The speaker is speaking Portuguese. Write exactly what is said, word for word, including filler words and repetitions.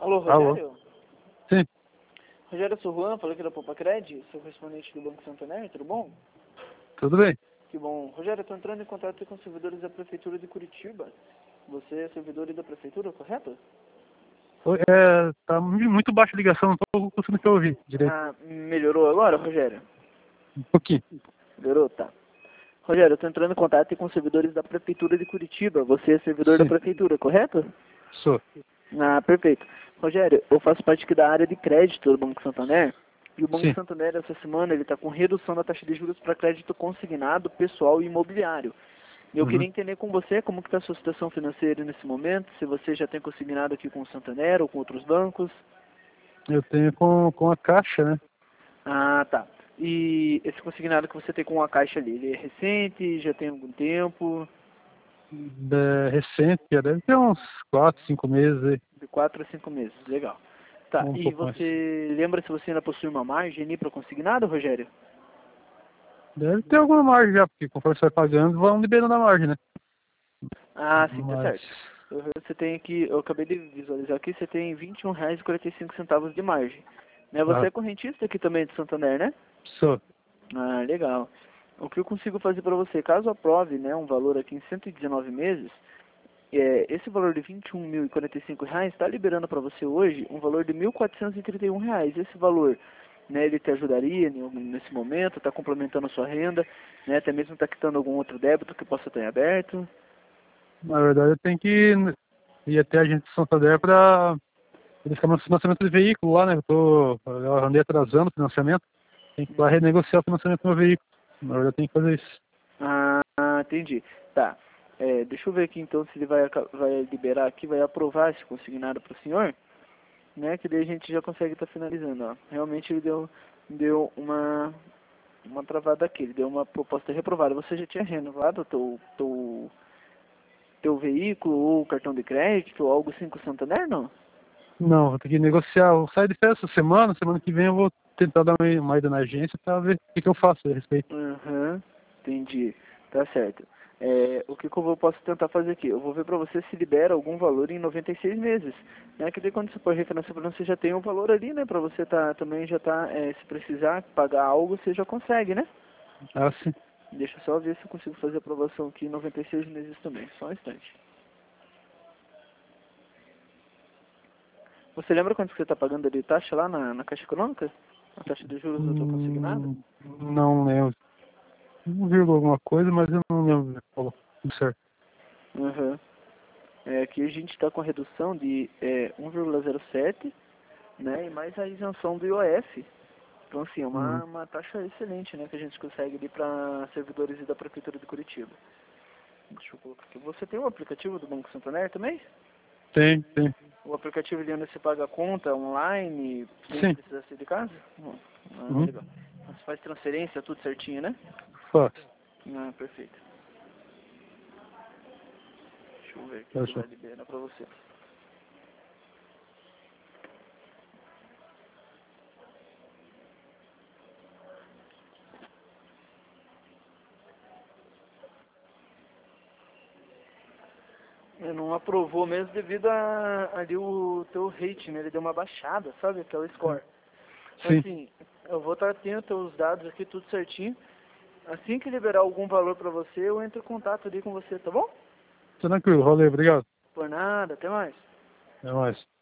Alô, Alô? Rogério? Sim, Rogério, eu sou o Juan, falei aqui da Popacred, sou correspondente do Banco Santander, tudo bom? tudo bem. Que bom. Rogério, eu estou entrando em contato com os servidores da Prefeitura de Curitiba. Você é servidor da Prefeitura, correto? Oi, É, tá mu- muito baixa a ligação, não tô conseguindo te ouvir direito. Ah, melhorou agora, Rogério? Um pouquinho. Melhorou? Tá. Rogério, eu estou entrando em contato com os servidores da Prefeitura de Curitiba. Você é servidor da Sim, Prefeitura, correto? sou. Ah, perfeito. Rogério, eu faço parte aqui da área de crédito do Banco Santander. E o Banco Sim. Santander, essa semana, ele está com redução da taxa de juros para crédito consignado, pessoal e imobiliário. E eu queria Uhum. entender com você como que está a sua situação financeira nesse momento, se você já tem consignado aqui com o Santander ou com outros bancos. Eu tenho com, com a Caixa, né? Ah, tá. E esse consignado que você tem com a Caixa ali, ele é recente, já tem algum tempo? É, recente, já deve ter uns quatro, cinco meses aí, De quatro a cinco meses, legal. Tá, ou um e pouco mais. você lembra se você ainda possui uma margem ali para consignado, Rogério? Deve ter alguma margem já, porque conforme você vai pagando, vão liberando a margem, né? Ah, sim, tá Mas, certo. Uhum. Você tem aqui, eu acabei de visualizar aqui, você tem vinte e um reais e quarenta e cinco centavos de margem. Né? Você ah, é correntista aqui também de Santander, né? sou. Ah, legal. O que eu consigo fazer para você, caso aprove, né, um valor aqui em cento e dezenove meses, é, esse valor de vinte e um mil e quarenta e cinco reais está liberando para você hoje um valor de mil quatrocentos e trinta e um reais. Esse valor, né, ele te ajudaria em algum- nesse momento, está complementando a sua renda, né, até mesmo está quitando algum outro débito que possa ter aberto. Na verdade, eu tenho que ir até a gente de Santander para eles ficar no financiamento de veículo lá, né? Eu, tô, eu andei atrasando o financiamento, tem que ir lá renegociar o financiamento do meu veículo. Na verdade, eu tenho que fazer isso. Ah, entendi. Tá. É, deixa eu ver aqui então se ele vai, aca- vai liberar aqui, vai aprovar esse consignado para o senhor, né? Que daí a gente já consegue estar finalizando, ó. Realmente ele deu, deu uma, uma travada aqui, ele deu uma proposta reprovada. Você já tinha renovado o teu, teu, teu veículo ou cartão de crédito ou algo assim com o Santander, não? Não, vou ter que negociar. Eu saio de festa essa semana, semana que vem eu vou tentar dar uma, uma ida na agência para ver o que, que eu faço a respeito. Uhum, entendi. Tá certo. É, o que, que eu vou, posso tentar fazer aqui? Eu vou ver para você se libera algum valor em noventa e seis meses. Né? Que daí quando você for refinanciar, você já tem um valor ali, né? Para você tá, também já tá, é, se precisar pagar algo, você já consegue, né? Ah, sim. Deixa eu só ver se eu consigo fazer a aprovação aqui em noventa e seis meses também. Só um instante. Você lembra quanto que você está pagando de taxa lá na, na Caixa Econômica? A taxa de juros do teu consignado? Hum, não lembro. Um vírgula alguma coisa, mas eu não lembro. Falou. Tudo certo. Uhum. É, aqui a gente está com a redução de é, um vírgula zero sete, né, e mais a isenção do I O F. Então, assim, é Hum, uma, uma taxa excelente, né, que a gente consegue ali para servidores da Prefeitura de Curitiba. Deixa eu colocar aqui. Você tem o aplicativo do Banco Santander também? tem, tem. O aplicativo ali onde você paga a conta online, sem Sim. precisar sair de casa? Hum, Ah, Uhum. legal. Você faz transferência, tudo certinho, né? Faço. Ah, perfeito. Deixa eu ver aqui se Fechou. vai liberar para você. Ele não aprovou mesmo devido a ali o teu rate, né? Ele deu uma baixada, sabe? Aquela score. Então, Sim. assim, eu vou estar atento aos dados aqui, tudo certinho. Assim que liberar algum valor para você, eu entro em contato ali com você, tá bom? Tranquilo, valeu, obrigado. Por nada, até mais. Até mais.